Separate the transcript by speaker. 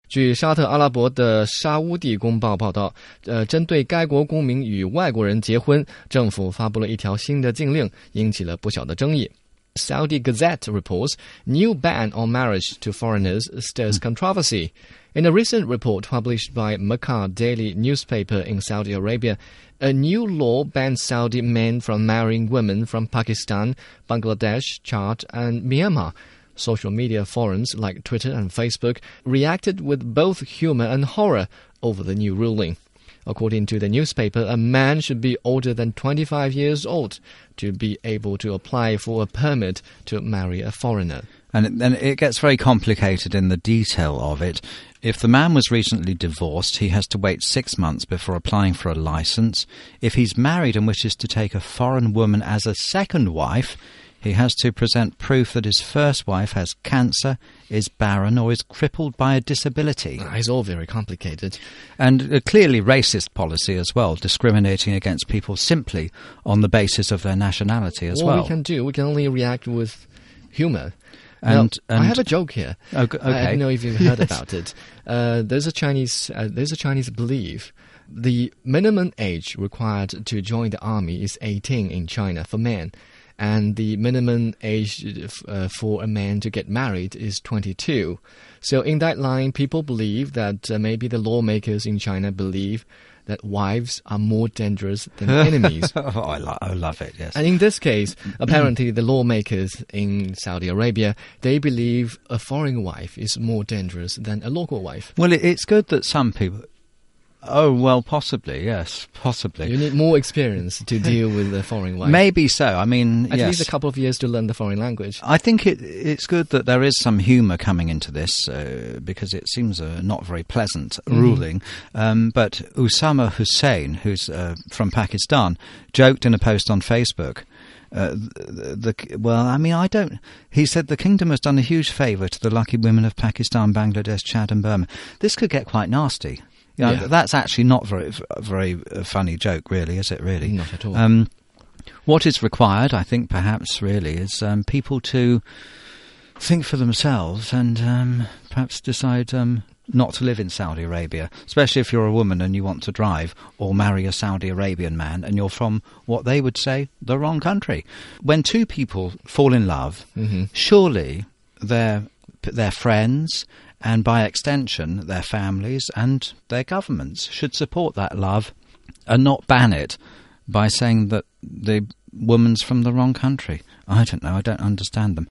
Speaker 1: 据沙特阿拉伯的沙乌地公报报道，针对该国公民与外国人结婚，政府发布了一条新的禁令，引起了不小的争议。Saudi Gazette reports new ban on marriage to foreigners stirs controversy. In a recent report published by Makkah Daily newspaper in Saudi Arabia, a new law bans Saudi men from marrying women from Pakistan, Bangladesh, Chad, and Myanmar. Social media forums like Twitter and Facebook reacted with both humor and horror over the new ruling. According to the newspaper, a man should be older than 25 years old to be able to apply for a permit to marry a foreigner.
Speaker 2: And then it gets very complicated in the detail of it. If the man was recently divorced, he has to wait 6 months before applying for a licence. If he's married and wishes to take a foreign woman as a second wife, he has to present proof that his first wife has cancer, is barren, or is crippled by a disability.
Speaker 1: It's all very complicated.
Speaker 2: And a clearly racist policy as well, discriminating against people simply on the basis of their nationality as well.
Speaker 1: We can only react with humour.
Speaker 2: And
Speaker 1: I have a joke here.
Speaker 2: Okay.
Speaker 1: I don't know if you've heard about it. There's a Chinese belief. The minimum age required to join the army is 18 in China for men. And the minimum age for a man to get married is 22. So in that line, people believe that maybe the lawmakers in China believe that wives are more dangerous than enemies.
Speaker 2: I love it, yes.
Speaker 1: And in this case, apparently the lawmakers in Saudi Arabia, they believe a foreign wife is more dangerous than a local wife.
Speaker 2: Well, it's good that some people... Oh, well, possibly, yes, possibly.
Speaker 1: You need more experience to deal with a foreign wife.
Speaker 2: Maybe so. I mean,
Speaker 1: At
Speaker 2: yes.
Speaker 1: least a couple of years to learn the foreign language.
Speaker 2: I think it's good that there is some humour coming into this because it seems a not very pleasant ruling. But Usama Hussain, who's from Pakistan, joked in a post on Facebook. He said the kingdom has done a huge favour to the lucky women of Pakistan, Bangladesh, Chad and Burma. This could get quite nasty. That's actually not very funny joke, really, is it, really?
Speaker 1: Not at all.
Speaker 2: What is required, I think, perhaps, really, is people to think for themselves and perhaps decide not to live in Saudi Arabia, especially if you're a woman and you want to drive or marry a Saudi Arabian man and you're from what they would say the wrong country. When two people fall in love, surely their friends and by extension their families and their governments should support that love and not ban it by saying that the woman's from the wrong country. I don't know, I don't understand them.